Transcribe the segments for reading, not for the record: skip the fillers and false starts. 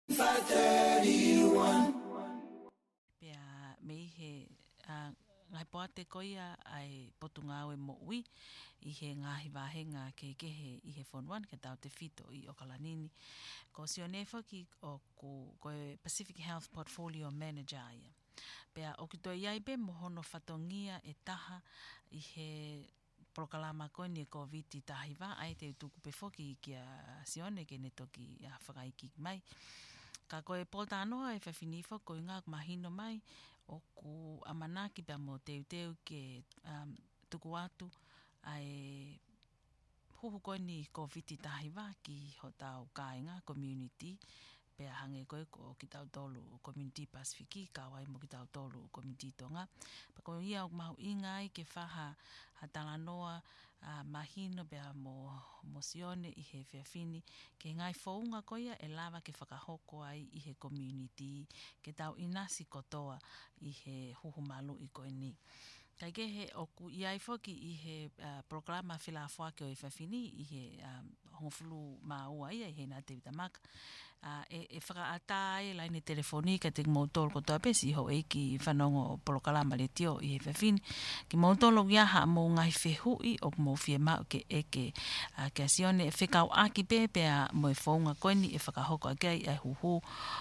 531. Pea mei he ngai poate koia ai potunga e mo ui I he ngahi wahenga ke kehe I he whanuan ke tau te whito I Okalanini. Ko sione whaki o koe Pacific Health Portfolio Manager ia. Pea o ki toi iai pe mohono whatongia e taha I he prokalama koe ni COVID I tahiwa ai te tuku pe whoki ki a sione ke ne toki a whakaiki mai. Ka koe pōta anoa e whawhinifo ko I ngā mahino mai o ku amanaki pia mo teu ke tuku atu ai huhu koe ni COVID I tahiwa ki ho tau kāinga community pea hange koe ko ki tau tolu community Pasifiki ka wai mo ki tau tolu community tonga. Pa ko ia o mahu ingai ke whaha hatalanoa mahino pea mo sione I he whiawhini ke ngai whaunga koia e lava ke whakahoko ai I he community ke tau inasi kotoa I he huhu malu I koe ni. Kai ke he oku iai whoki I he programa whilawhua ke o I whiawhini I he hongofulu maua ia I he nā te vitamaka. E whakaata e laine telefonika te mautolo kotoa pesi ho e ki whanongo polokalama le tio I he whiawhini. Ki mautolo iaha mo ngai whehui o mo whia mau ke eke ke asione e whekau aki pepea mo e whaunga koini e whakahoko a kei e huhu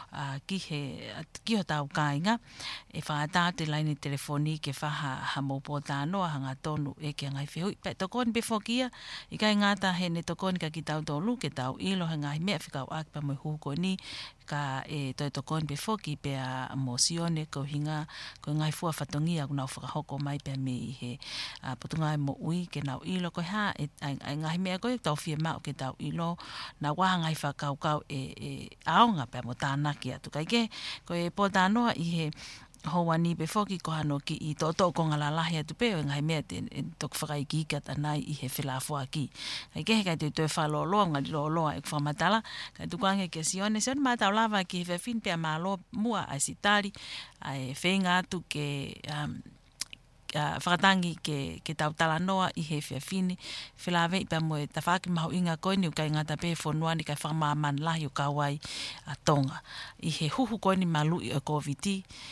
ki ho tau kāinga e whakaata te laine telefoni ke whaha ha mo pōta anoa hanga tonu e ke ngai whehui. Pe tokoni pe whokia I kai ngāta he ne tokoni ka ki tau tolu ke tau ilo he ngai mea whekau aki pa mo e huhu ni ka e toi tokon pe foki pe a mo sione ko hinga ko ngai fua whatongia kuna whakahoko mai pe me I he potunga mo ui ke nau ilo ko ha ai ngai mea koe tau fia mau ke tau ilo na waha ngai whakau e aonga pe mo tānaki atu kai ke ko e pota noa I he howani pe foki ko hano ki I toto ko ngalalahi atu pe o ngai mea te tok whakai ki ka tanai I he whilawhua ki. Kai ke kai te toi whaloloa ngari loa e whamatala kai tukuange ke sione mātau lava ki he whiawhini pe a mālo mua ai sitari ai whenga atu ke whakatangi ke tau talanoa I he whiawhini whilawe I pa mo e tawhaki mahu inga koe ni u kai ngata pe whonuani kai whamaman lahi o kawai a tonga I he huhu koe ni malu I o COVID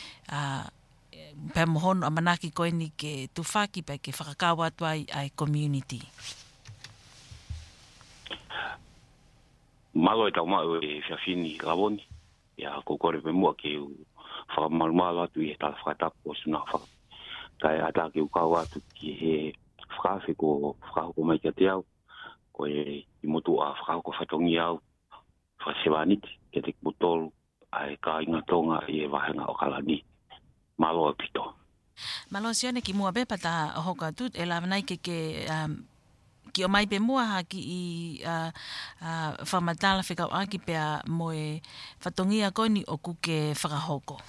pe mohono a manaki koe ni ke tufaki pe ke whakakawa atu ai community. Malo e tau mau e whiawhini lavoni ia kokore pe mua ke u whakamalumalo atu I he tala whakatapu o suna whaka. Kai ata ke u kau atu ki he whakawhi ko whakahoko mai kia te au ko e I motu a whakahoko whatongi au whasewaniti ke te kuputolu ai ka inga tonga I e wahenga o kalani. Malo e pito. Malo sione ki mua bepa ta hoka tut e lawanai ke ki o mai pe mua ha ki I whamatala whikau aki pea mo e whatongia koe ni o kuke whakahoko.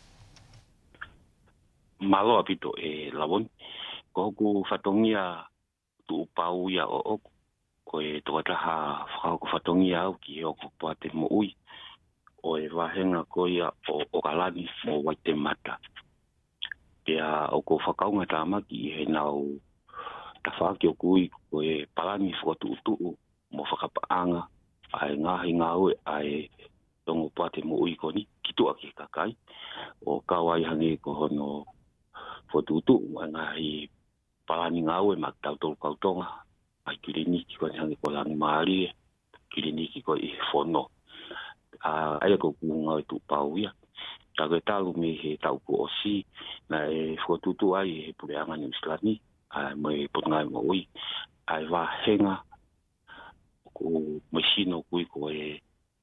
Malo a pito e lavoni. Ko hoku whatongia tu upau ia o oku. Ko e toataha whakahoko whatongia au ki oku pate mo ui. O e wahenga ko ia o kalani mo Waitemata. Pea o ko whakaunga tāmaki he nau tawhaki o kui ko e palani whakatu mo whakapaanga ai ngahi ngāue ai tongo pate mo ui koni kitua ki kakai o kawai hange ko hono whatutu ngahi palani ngāue mak tau tolu kautonga ai kiriniki ko hange ko langi maari kiriniki ko I whono ai ko kunga tu pau ia Tago talu me he tau ko osi na e whatutu ai he pureanga ni Islami ai mo e potungai mo ui ai wahenga ko machino kui ko e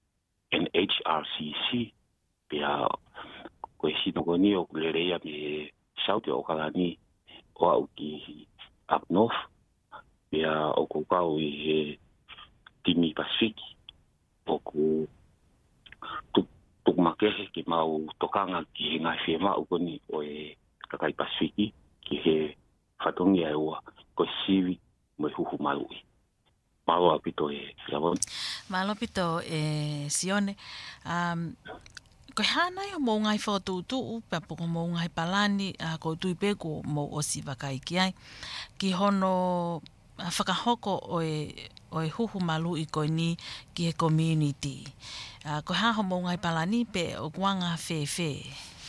NHRCC pia ko e sino ko ni o kulereia me sauti o kalani o au ki up north pia o ko kau I he timi Pasifiki o ko tuk makehe ki mau tokanga ki he ngai whea mau koni o e kakai Pasifiki ki he whatongi ai ua ko siwi mo e huhu malui. Malo apito e lavon. Malo apito e sione. Ko hana yo mo ngai whatutu pe poko mo ngai palani ko tui peko mo o si wakai ki ai. Ki hono whakahoko o e o e huhu malu I koe ni ki he community. Ko haho mo ngai palani pe o kuanga fe.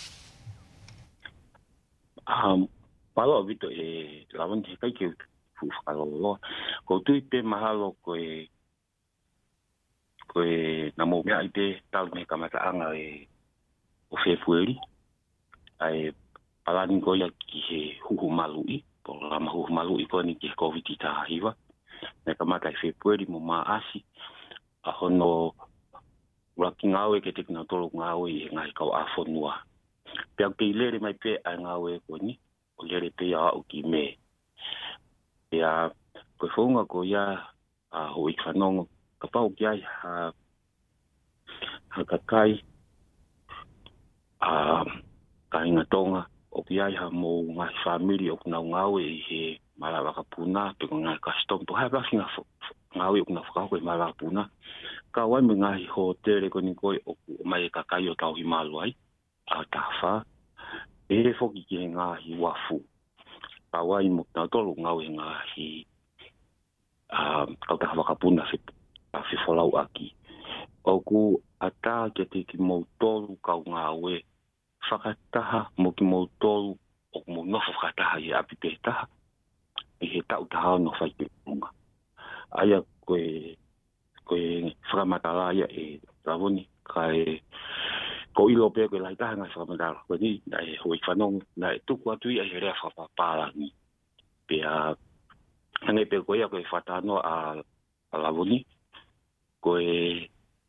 Palo vito e lavon te kai ke fu whakalolo. Ko tui pe mahalo koe na mo mea I te tau me kamata anga e o February. Ai palani ko ia ki he huhu malui. Po lama huhu malui ko ni ki he COVID I tahiwa. Me kamata I February mo maasi. A hono raki ngawe ke te kina tolo ngawe I ngai kau a whonua. Pea ke I lere mai pe a ngawe ko ni. O lere pe a au ki me. Pea koe whaunga ko ia a hoi whanongo. Ka pau ki ai ha kakai ka inga tonga. O ki ai ha mo ngai family o kuna ngawe I he malawa ka puna. Pe ko ngai custom. Po hai raki ngawe o kuna whakako I malawa puna. Ka wai me ngai hotere ko ni koe o mai kakai o tau himalu ai. A tawha. E he foki ki he ngahi wafu. Ka wai mo na tolu ngawe ngahi kau taha wakapuna fi folau aki. O ku ata ke te ki mo tolu kau ngawe whakataha mo ki mo tolu o mo nofo whakataha I api pe taha. I he tau taha no whai te punga. Aia koe whakamatala ia e lavoni kai ko ilo pe ko lai taha ngai whakamatala. Koe ni na e hoi whanong na e tuku atui a he rea whapapala ni. Pea hange pe koe a koe whatano a lavoni. Koe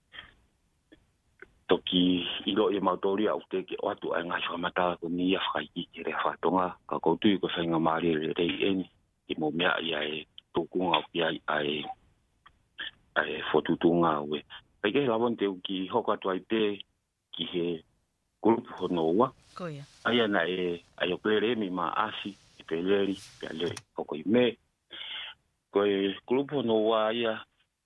toki ilo I mautori au te ke o atu ai ngai whakamata ko ni a whakaiki ke rea whatonga. Ka koutui ko whainga maari e rei eni. I mo mea I ai tukunga o ki ai whotutunga ue. Pai ke lavon te uki hoko atu ai te ki he grupu hono ua. Koia. Ai ana ai o plere mi ma asi I peleri pe ale hoko I me. Koe grupu hono ua ia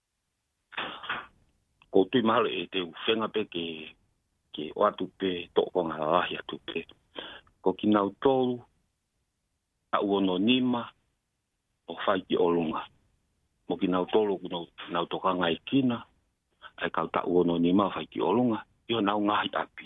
ko tui mahalo e te whenga pe ke o atu pe toko ngā rahi atu pe. Ko ki nau tolu, a uono nima, o whai ki olunga. Mo ki nau tolu, nau toka ngai kina, ai kau ta uono nima, o whai ki olunga, io nau ngahi api.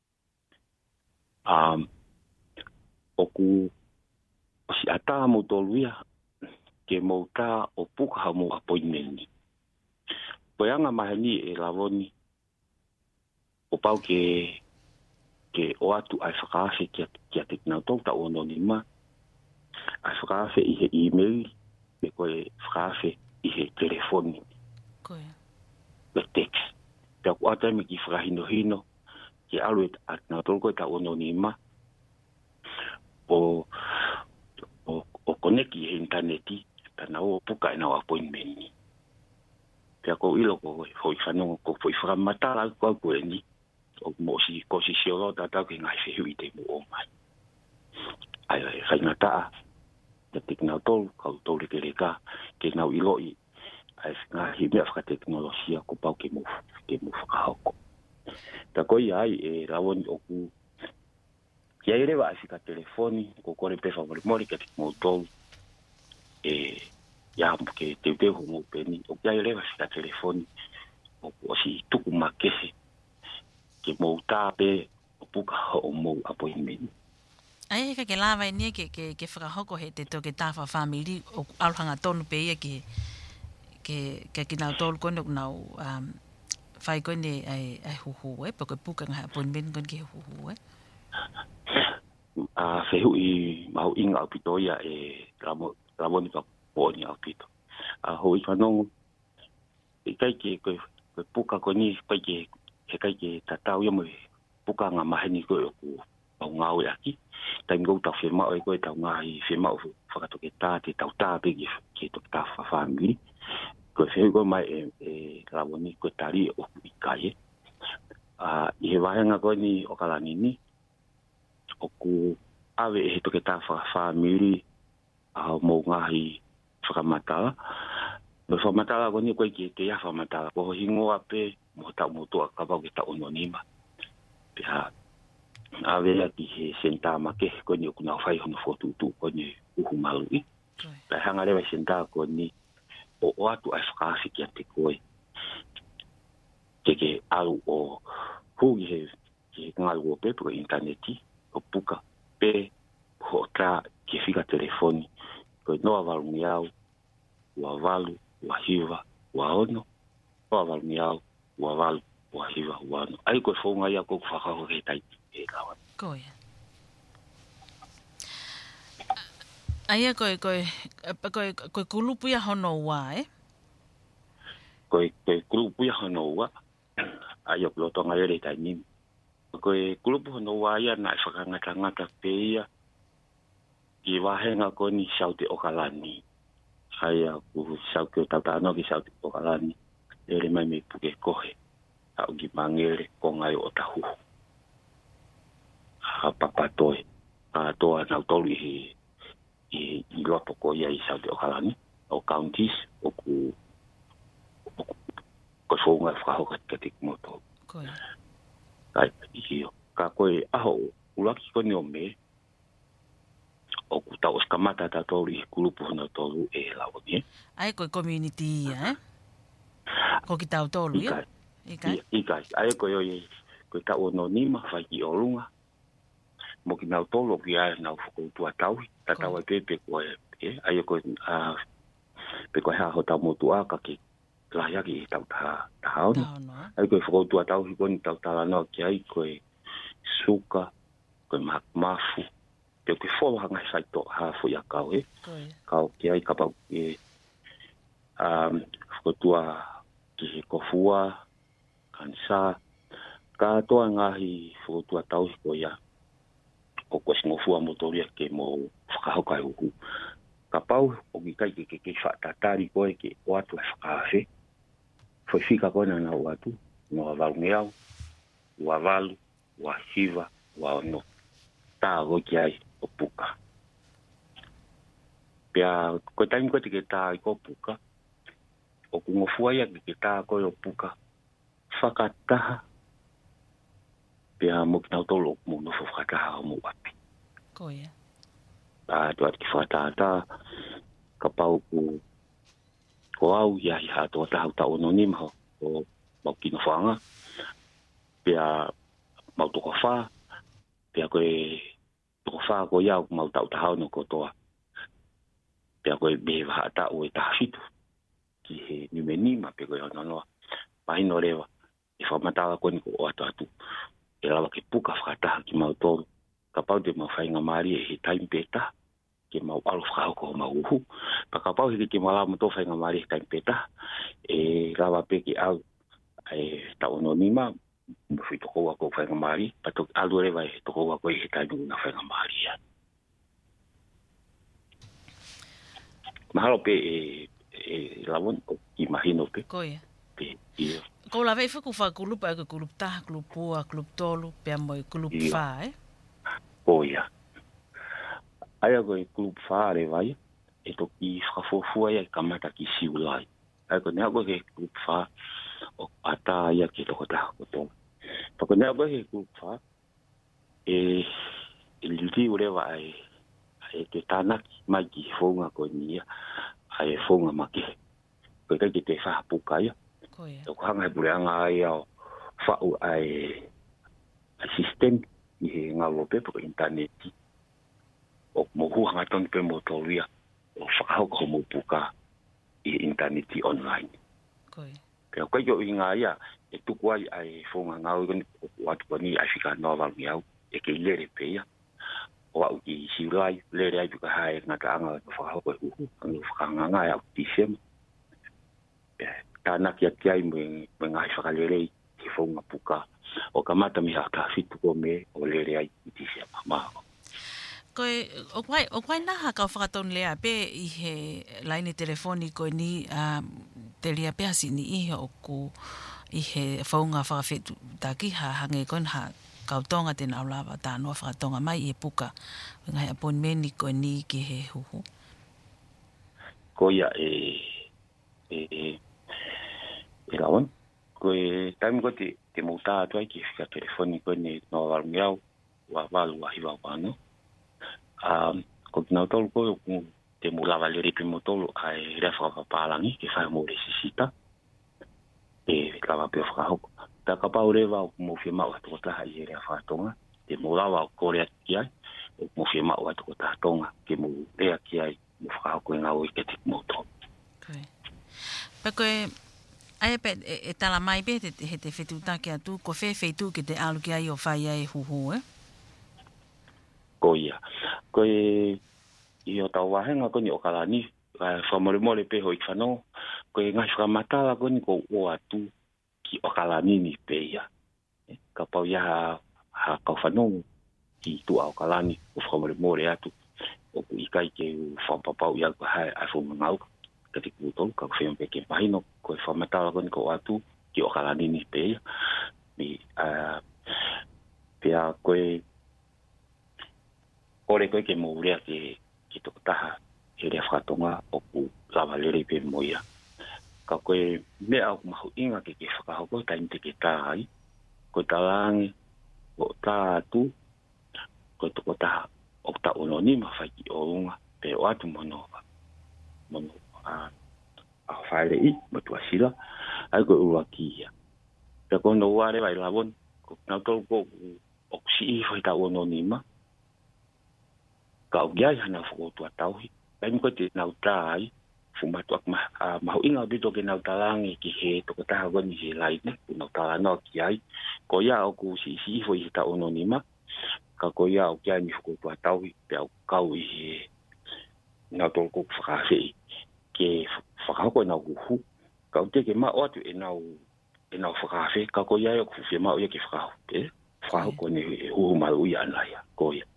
Oku, o si ata mo tolu ia, ke mo ta o puka ha mo appointmenti. Poianga mahani e lavoni o pau ke o atu ai whakaase ki a te kinau tau ta ono ni ma. Ai whakaase I he email me koe whakaase I he telefoni. Koia. Le text. Pea ku atai me ki whakahino hino ke alu e a kinau tau koe ta ono ni ma. O koneki he interneti tana o puka ina o appointment ni. Pea ko ilo ko hoi whanongo ko hoi whakamatala ko koe ni. O mo si ko si siolo tata ke ngai whehui te mo o mai. Ai whainga taa. Te tiknau tolu, kau tolu ke reka, ke nau ilo I. Ai ngahi mea whakateknolosia ko pau ke mo whakahoko. Ta koi ai e rawoni oku. Kia ere wa ai whika telefoni, ko kore pe whamori ke tiknau tolu. Ya ke te ho mo peni o kia ere wa whika telefoni. O si tuku makese. Ke mo tape o puka o mo appointment. Ai ka ke lava ni ke whakahoko he te toke tāwha family o aluhanga tonu pe ia ke nau tolu kone o nau whai kone ai huhu pe koe puka ngā appointment kone ke huhu Whehu I mau inga au pito ia e ramoni ka pōni au pito. Hoi whanongo kai ke koe puka kone kai ke he kai ke tatau ia mo puka ngā maheni koe o ku au ngau e aki. Tai ngau tau whemao e koe tau ngahi whemao whakatoke tā te tau tā pegi ke toke tā whawhamiri. Koe whehu koe mai e rawoni koe tari o ku ikai e. I he wahanga koe ni o kalani ni o ku awe e he toke tā whawhamiri mo ngahi whakamatala. Me whamatala koe ni koe ki te ia whamatala. Ko hingoa pe mo tau motua kapau ke tau ono nima. Pea awela ki he senta make ko ni kuna fai hono fotu tu ko ni uhu malui. Pea hanga rewa senta ko ni o atu ai whakaasi ki a te koe. Ke alu o hui he ngalu o pepe o interneti, o puka, pe ho tra ke whika telefoni. Koe noa walu ni au, ua walu, ua hiva, ua ono, noa walu ni au, ua walu, ua hiva, ua ono. Ai koe whaunga ia koku whakako he taiti e kawan. Koe. Aia koe kulupu ia hono ua, eh? Koe kulupu ia hono ua, ai o pilotonga ere tai nimi. Koe kulupu hono ua ia na whakangata pe ia, i wahenga ko ni Sauti Okalani. Ai a ku Sauti o Tautano ki Sauti Okalani. Ere mai me puke kohe. Au ki mangere ko ngai o tahu. Ha papatoe. A toa nau tolu i lopo ko ia i Sauti Okalani. O counties o ku ko songa whahoka te moto. Koe. Ai i ka koe aho ulaki ko ni o me. O ku tau skamata ta tolu i kulupu hono tolu e lawoni. Ai koe community ia, eh? Ko ki tau tolu, ia? Ikai. Ai koe koe tau ono nima whai ki orunga. Mo ki nau tolu ki ai nau whakoutua tauhi. Ta tau ai pepe koe. Ai koe pe koe hea ho tau motu aka ki lahiaki i tau taha ono. Ai koe whakoutua tauhi koni tau tala noa ki ai koe suka, koe mafu. Te koe whawa ngai saito hafu ia kau he. Kau ki ai kapau ki whakoutua ki he kofua, kansa, ka toa ngahi whakoutua tauhi ko ia. O koe singofua motoria ke mo whakahokai uhu. Ka pau, o ki kai ke whaatatari koe ke o atu e whakawhe. Foi fika koe na o atu, no a walu ngeau, ua walu, ua hiva, ua ono. Tā go ki ai o puka. Pea, koe taimi koe te ke tā i ko puka, o kungofua ia ke tā koe o puka, whakataha, pea mo ki nau tolo mo no whakataha o mo wapi. Koe. Tu ati ki whakataha, ka pau ko au ia i hato ta hauta ono nima ho, o mau kino whanga, pea mau toko wha, pea koe toko wha ko iau mau tau tahau no kotoa. Pea koe behe waha ta o e taha fitu, ki he nime nima, pea koe ono noa, mahino rewa, e whamatawa koni ko o atu. E lawa ke puka whakataha ki mau tolu, ka pau te mau whainga maari e he taimi peta, ke mau alu whakahoko o mau uhu. Pa ka pau hiki ke mau lawa mato whainga maari e taimi peta, e lawa peki au, e ta ono nima, mwhi toko wako whainga maari, pa toki alu rewa e toko wako e he taimi una whainga maari ya. Mahalo pe e lawon o ki mahino pe. Koe. Pe ia. Ko la vei whaku wha kulupa e kulup taha, kulup pua, kulup tolu, pea mo e kulup wha, eh? O ia. Aia koe kulup wha re vai, e toki whakafofua ia kamata ki siulai. Aia koe nea koe ke kulup wha, o ata ia ke toko taha kotonga. Pako nea koe ke kulup wha, e liti urewa ai te tānaki mai ki whaunga koe ni ia, ai whaunga make. Koe kai ke te whahapuka ia. Koe. O hanga e pureanga ai au whau ai system i he ngalo pe po interneti. O mohu hanga tonu pe motoria o whakahoko mo puka i interneti online. Koe. Pea koe jo inga ia e tuku ai whaunga ngau i watu koni ai whika noa walungi au e ke lere pe ia. O au ki siurai, lere ai puka hae ngata anga whakahoko e uhu, anga whakanganga ai au tisema. Tānaki ati ai me ngai whakalerei ki whaunga puka. O ka mata mi haka fitu ko me o lere ai i tisia mamaho. Koe, o kwai naha ka whakatonu lea pe i he laine telefoni koe ni te lia pe hasi ni i o ku i he whaunga whakawhetu taki ha hange koe ha kautonga tēnā aulawa tā noa whakatonga mai i he puka. Ngai apon meni koe ni ki he huhu. Ko ia e lawan. Koe taimi ko te mouta atu ai ki whika telefoni koe ne noa walungi au, wa walu wa hiwa wano. Ko ki nau tolu koe o te te mulava le ripi motolo ai rea whakapapalangi ke whai mo le sisita e lava pe whakahoko. Ta ka pau rewa o mo whia mau atu kotaha i rea whakatonga te mulava o korea ki ai o mo whia mau atu kotaha tonga ke mo rea ki ai mo whakahoko e ngau i ke te motolo. Peko ai pe e tala mai pe he te whetutake atu ko whewheitu ke te alu ki ai o whai ai huhu Ko ia. Ko i o tau wahenga koni o kalani whamoremore pe hoi whanau ko e ngai whamatala koni ko o atu ki o kalani ni pe ia. Ka pau ia ha kau whanau ki tu au kalani o whamoremore atu o ku ikai ke whampapau ia ko hai ai whumangau ka te kutolu ka wheon pe ke pahino ko e whamatala koni ko o atu ki o kalani ni pe ia. Pea koe ore koe ke mourea ki toko taha he rea whakatonga o ku lava lere pe moia. Ka koe mea au mahu inga ke whakahoko taim te ke tāi, koe talangi o tā atu, koe toko taha o ta ono ni ma whai ki o unga, pe o atu mono a whaere i, matua sila, ai koe ua ki ia. Pea koe no uare vai lavon, ko nau tolu ko o kusi i whai ta ono ni ma, ka o giai hana whakotua tauhi. Kaim koe te nau tāi, fumatu ak mahu inga bito ke nau talangi ki he toko taha goni he laine, ku nau talanoa ki ai. Ko ia o ku si ifo i ta ono nima, ka ko ia o giai ni whakotua tauhi, pe au kau i he nau tolko whakawhei. Ke whakahoko e nau huhu, ka o te ke ma o atu e nau whakawhei, ka ko ia o ku whia ma o ia ke whakahoko. Whakahoko ne huhu malu ia anai, ko ia.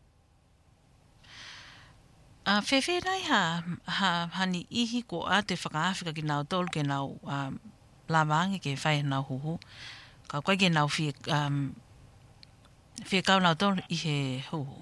Whewherai hani ihi ko a te whakaawhika ki nau tolu ke nau lawangi ke whai nau huhu. Ka koe ke nau whia kau nau tolu i he huhu.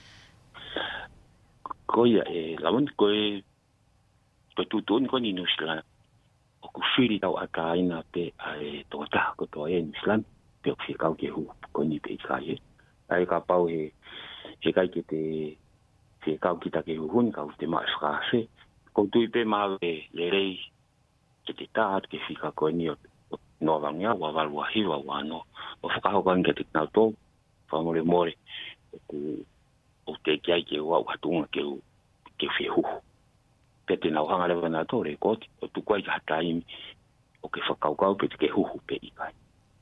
Ko ia lawan koe tutun ko ni New Zealand. O ku whiri tau ata aina pe ai tō taha ko tō New Zealand. Pe o whia kau ke huhu ko ni pe kai. Ai ka pau he kai ke te te kau kita ke huhun kau te mai whakawhe. Ko tui pe mawe le rei ke te tāat ke whika koe ni o noa wangia wa walua hiwa wano. O whakahokan ke te knau tō, whamore more, o te kiai ke wau hatunga ke whia huhu. Pe te nau hanga lewa nā tō re koti, o tukuai ka hataimi o ke whakaukau pe te ke huhu pe ikai.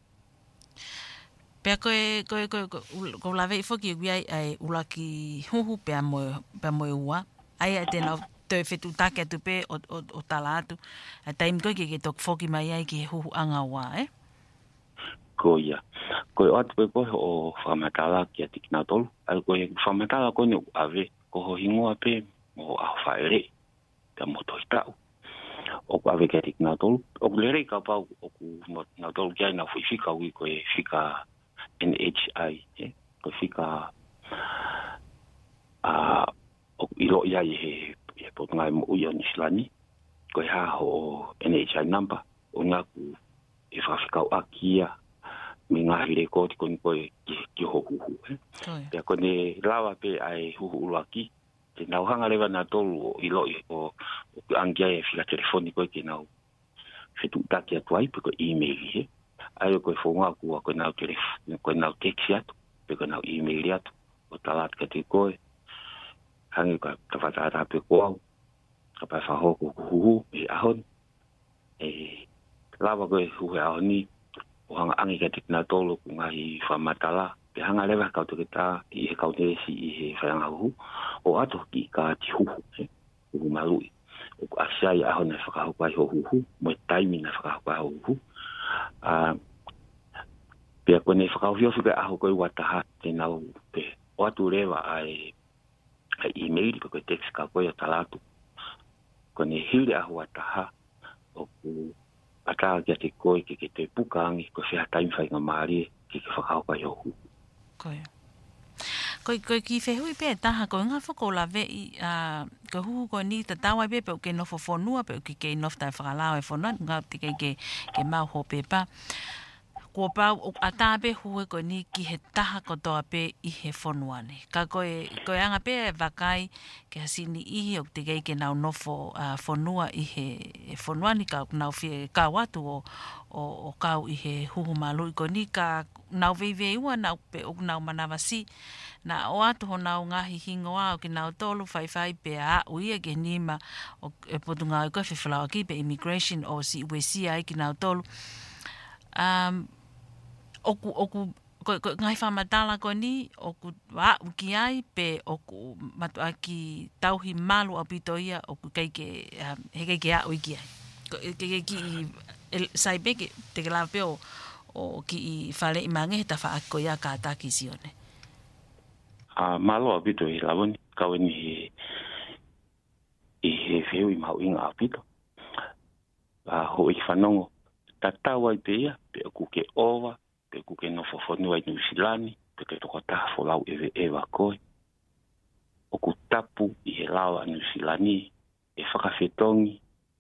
Pea ko lawe i whoki uiai ai ulaki huhu pea moe ua. Ai te nau te whetu take atu pe o tala atu. A taimi koe ke tok whoki mai ai ki huhu anga ua, Ko ia. Ko o atu pe koe o whamatala ki a tiki nā tolu. Ai koe whamatala koe ni o awe. Ko ho hingoa pe mo a whaere. Pea mo toi tau. O ku awe ki a tiki nā tolu. O ku lerei ka pau o ku nā tolu ki ai nā whi whika ui koe whika NHI, ko whika o iro ia i he potungai mo ui o Nislani, ko ha ho NHI number, o ngā ku e whawhikau akia, me ngā hire kōti koni koe ki ho huhu. Pea kone lawa pe ai huhu uruaki, te nau hanga lewa nā tolu o ilo i o angia e whika telefoni koe ke nau whetu taki atu ai, pe ko e-maili ai koe whonga kua koe nau teksi atu, pe koe nau e-maili atu, o talat ka te koe, hangi ka tawhatata pe koau, ka pai whahoko ku huhu, e ahon, lawa koe huhu e ahoni, o hanga angi ka te kina tolo ku ngahi whamatala, pe hanga lewa kau te kita, i he kau te esi i he whaianga huhu, o ato ki ka ti huhu, huhu malui, o ku asiai ahon e whakahoko ai ho huhu, mo e taimi na whakahoko ai ho huhu, pea koe nei whakauhiofi koe aho koe wataha te nau pe o atu rewa ai e-mail pe koe text ka koe o talatu. Koe nei hiri aho wataha o ku ataha kia te koe ke te pukaangi koe whiha taimi whai ngā maari ke whakauka i ohu. Koe ki whehui pe taha koe ngā whako la vei koe huhu koe ni ta tawai pe o ke nofo whonua pe o ke nof tai whakalao e whonua ngā te ke mau ho pe pa. Kua pau o atape hue ko ni ki he taha kotoa pe I he whonuane. Ka koe anga pe e wakai ke hasini ihi o te kei ke nau nofo whonua I he whonuani ka nau whie kau atu o kau I he huhu malu. Ko ni ka nau veive ua nau pe o nau manawasi. Na o atu ho nau ngahi hingoa o ki nau tolu whai pe a uia ke nima o e potunga o koe whiwhalau ki pe immigration o si uesia I ki nau tolu. Oku ngai whamatala ko ni, oku wa uki ai pe oku matu aki tauhi malu a pito ia oku keike he keike a uiki ai. Keike ki sai peke te ke lawa pe o ki I whale I mange he tawha ako ia ka ataki sione. Malu a pito I lawani kaweni I he wheu I mau inga a pito. Ho I whanongo. Tatawa I pe ia pe oku ke owa. Pe kuke no whawhonua I Nusilani, pe ke toko taha wholau ewa koe. O ku tapu I he lawa Nusilani, e whakawhetongi,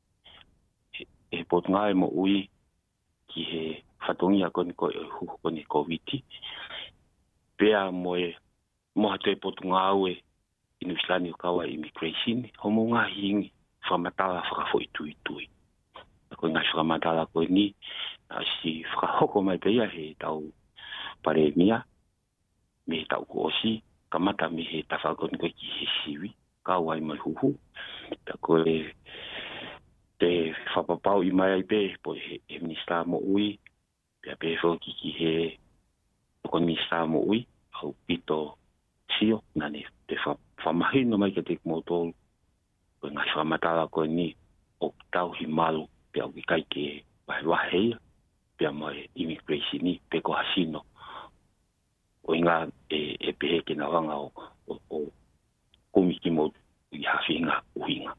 e potunga e mo ui ki he whatongi a koni koe o huhu koni COVID. Pea moha te potunga au I Nusilani o kawa immigration, homo ngā hingi whamatala whakafo I tui. Koe ngai whakamatala koe ni, si whakahoko mai peia he tau pare mia, me tau koosi, kamata me he tawhakoni koe ki he siwi, kawai mai huhu. Ta koe te whapapau I mai ai pe, po he minister mo ui, pia pe whoki ki he koni minister mo ui, au pito sio, nane te whamahino mai ke te kumotolu, koe ngai whamatala koe ni, o tau hi malu, pia uki kai ke waheia, pia mai immigration ni pe ko hasino o inga e pehe ke na wanga o komiki mo I hawhinga uhinga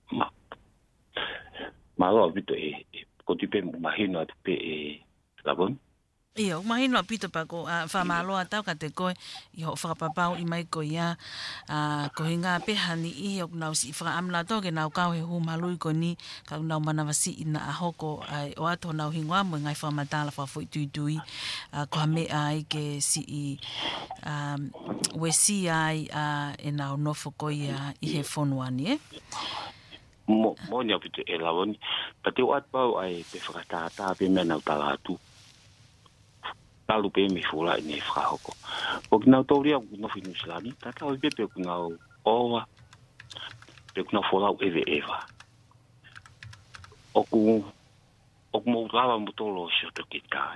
ma lo bito ko tipe mahino atu pe labon Ia, mahino pito pa ko whamaloa tau ka te koe I ho whakapapau I mai ko ia ko hinga pehani I o nau si whakaamla tau ke nau kau he humalui ko ni ka nau manawasi I na ahoko o ato nau hingoa mo ngai whamatala whafoi tuitui ko hame ai ke si wesi ai e nau nofo ko ia I he whonuani mo ni apito labon pa te o atpau ai pe whakatata pe mena utala atu talu pe me fula ni frahoko o que não toria no fim do slani tata o pe que não owa pe que não fora o eva o como lava motolo se to que tá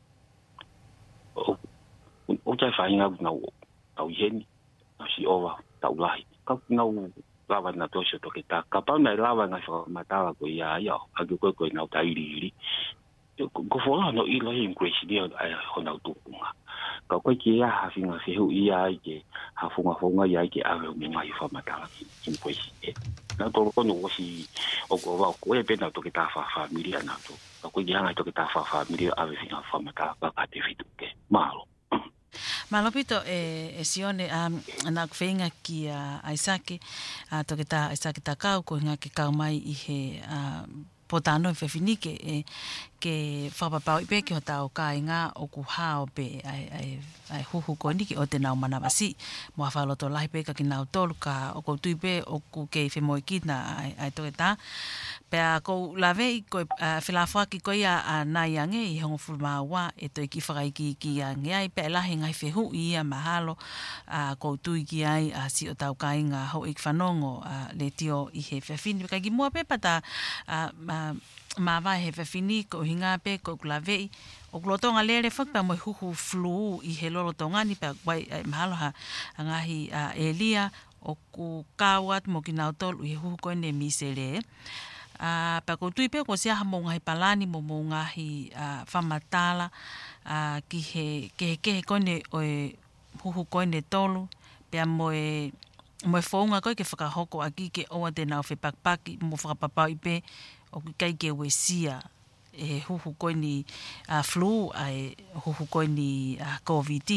o já faz algo não au yeni si owa tau lahi ka não lava na to se to que tá capaz na lava na matava ko ia ia a ko na tairi ko fola no I lo increase dia ho na tukunga ka ko ki ya ha finga se hu ia ke ha funga ia ke a me mai fa matala increase na to ko no si o ko va ko e pena to ke ta fa familia na to ka ko ya na to ke ta fa familia a ve finga fa matala ka te fitu ke malo Malopito sione na kwenga ki Aisake to ke ta Aisake ta kau ko nga ke kau mai I he potano fefinike ke whapapau I pe ki ho tau kai ngā o ku hao pe ai huhu ko niki o te nau manawasi mua whaloto lahi pe ka ki nau tolu ka o kou tui pe o ku kei whemoi ki na ai toke tā pea kou lawe I koe whilawha ki koe a nai ange I hongo fulmaua e toi ki whakaiki ki ange ai pe lahi ngai whehu I a mahalo kou tui ki ai si o tau kai ngā ho ik whanongo le tio I he whewhini kai ki mua pe pata ma vai he whewhini ko hinga pe ko klavei o klotonga lere whakpa mo huhu flu I he lolotonga ni pa wai mahalo ha ngahi Elia o ku kawat mo ki nautol I huhu koe ne misere pa ko tui pe ko sia mo ngahi palani mo ngahi whamatala ki he koe o huhu koe ne tolu pe mo mo whaunga koe ke whakahoko aki ke oa te nau whepakpaki mo whakapapau I pe o kai ke wesia e huhu koe ni flu ai huhu koe ni COVID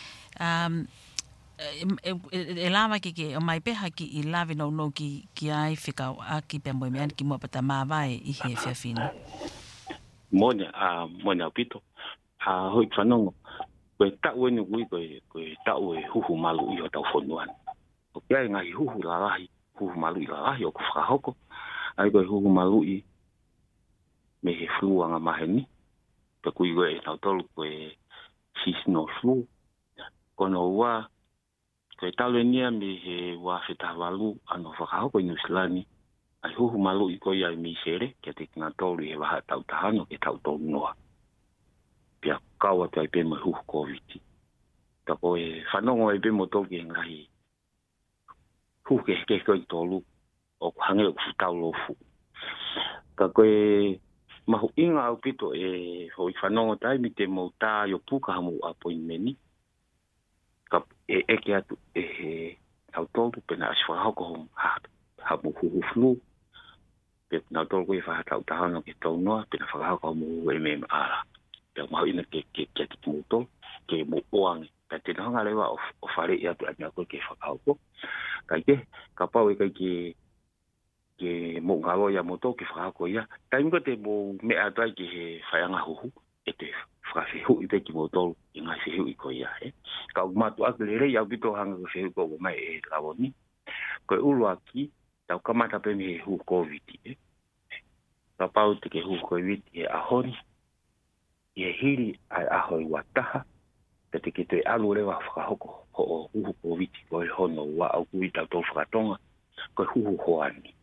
e lava ke o mai peha ki I lave no ki ai whikau aki pe mo mean ki mo pata mawai I he whiawhini Mone pito hoi whanongo. Koe tau enu kui koe tau e huhu malu i o tau whonuan. O kia e ngai huhu lalahi, huhu malu i lalahi o ku whakahoko. Ai koe huhu malu i me he flu anga maheni. Pe kui koe e tau tolu koe seasonal flu. Kono ua, koe tau le nia me he ua whetahwalu ano whakahoko i Nusilani. Ai huhu malu i koe ai misere, kia te kina tolu i he waha tau tahano ke tau tolu noa. Pia kaua te ai pe mai huhu COVID. Ta koe whanongo ai pe mo toki e ngahi huhu ke koe tolu o hange o kutau lofu. Ka koe mahu inga au pito e hoi whanongo tai mi te mo tā yo puka hamu appointmenti. Ka e eke atu e he au tolu pena as whakahoko hom hamu huhu flu. Pe nau tolu koe whahatau tahano ke tau noa pena whakahoko hamu MM ara. Pea mahu ina ke te kumuto, ke mo oange. Pea te nahanga lewa o whare i atu ania koe ke whakahoko. Kai ke, ka pau e kai ke mo ngalo ia moto ke whakahoko ia. Tai mga te mo mea atai ke he whaianga huhu, e te whakawhihu i te ki moto i ngai whihu i koe ia. Ka umatu aku le rei au bito hanga ko whihu ko mai e lawoni. Koe ulu aki, tau kamata pe me he hu COVID. Ka pau te ke hu COVID e ahoni. Ie hiri ai ahoi wataha, te te ke te alu rewa whakahoko ho o huhu COVID koe hono wa au kui tau tau whakatonga, koe huhu hoani.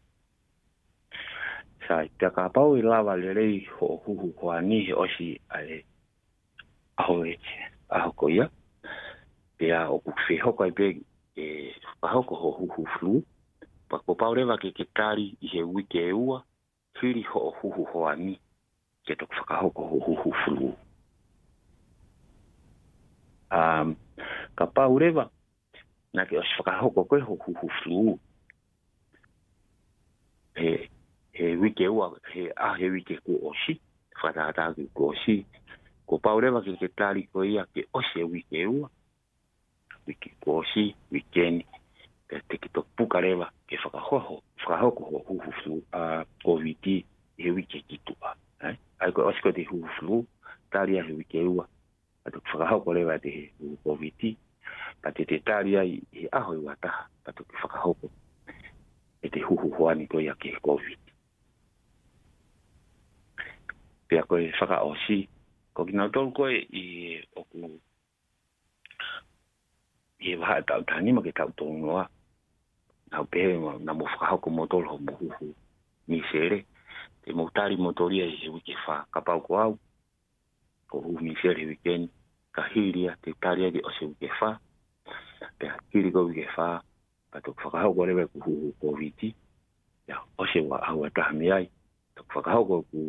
Sai, te ka pau i lawa le rei ho o huhu hoani he osi ai ahoi ahoko ia, pea o kuwhehoko ai pe e whakahoko ho huhu flu, pa ko pau rewa ke tari i he wike e ua, hiri ho o huhu hoani, ke tok whakahoko ho huhu flu. Ka pau rewa, na ke os whakahoko koe ho huhu flu. He wike ua, he wike ku osi, whatahataki ku osi. Ko pau rewa ke tari ko ia ke osi e wike ua. Wike ku osi, wikeni. Te ke tok puka rewa ke whakahoko ho huhu flu. COVID he wike kitua. Ai ko osko te huhu flu, taria he wike ua, patuk whakahoko rewa te he huhu COVID, pa te taria i ahoi wataha, patuk whakahoko e te huhu hoani koe a ke COVID. Pea koe whakaosi, ko kina tolu koe i oku i waha tau tanima ke tau tolu noa, nau pehe na mo whakahoko mo tolu ho mo huhu misere, te moutari motoria i he wike wha kapau ko au, ko hu misere wikeni, ka hiria te taria di o se wike wha, pea hiri ko wike wha, patuk whakahoko rewe ku huhu COVID, ya o se wa au atahami ai, tuk whakahoko ku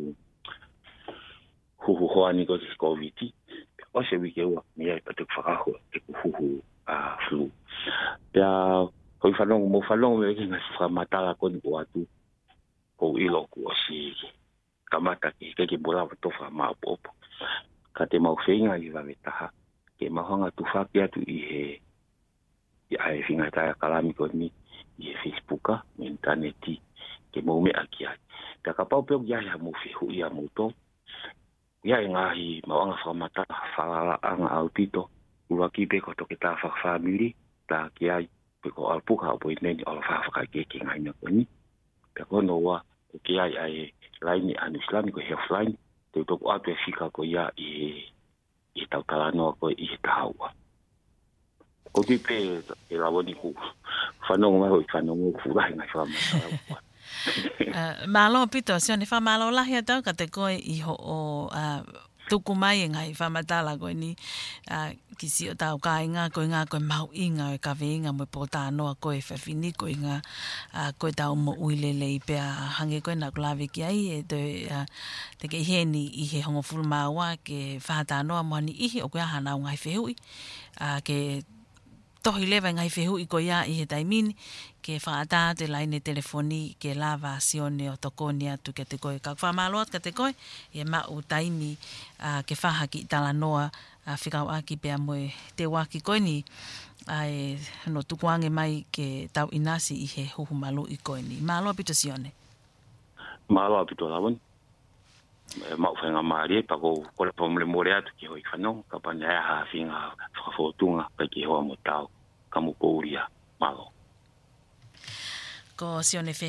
huhu hoani ko te COVID, o se wike ua mi ai patuk whakahoko e ku huhu flu. Pea hoi whanongo mo whanongo me ki ngasi whamatala koni ko atu, ko ilo ku o si kamata ke mulawa tofa maapopo. Ka te mau whenga i wawe taha, ke mahanga tu whaki atu i he ai whinga taia kalami ko ni i he Facebooka, interneti, ke mau mea ki ai. Ka ka pau peo ia mo whihu ia mouto, ia e ngahi mawanga whamata, whalala anga au tito, uwaki pe ko toke tā whakawhamiri, tā ki ai, pe ko alpuka o poineni o la whawhakai ke ngai na koni. Pe kono wa, ko ki ai laini anu Islami ko health line, te utoku atu e whika ko ia i tau talanoa ko i he tahaua. Ko ti pe e lawoni ku whanongo mai hoi whanongo kurahi ngai whamata. Malo pito, sione wha malo lahi atau ka te koe i ho o tuku mai e ngai whamatala koe ni kisi o tau ka inga koe ngā koe mau inga e ka veinga mo po tā noa koe whawhini koe ngā koe tau mo uilele i pia hange koe nā kulawe ki ai e te ke heni i he hongo fulu maua ke whahata noa moani ihi o koe ahana o ngai whehui ke tohi lewa ngai whehui koe ia i he taimini ke whaata te laine telefoni ke lava sione o tokoni atu ke te koe. Ka whamaloat ka te koe e mau taimi ke whaha ki tala noa whikau aki pia moe te waki koe ni ai no tukuange mai ke tau inasi i he huhu malu i koe ni. Malo pito sione. Malo pito lawon. mau whainga maari pa ko le pomle more atu ki hoi whanong ka pa nea ha whinga whakafotunga pa ki hoa mo tau ka mo kouria malo. Ko sione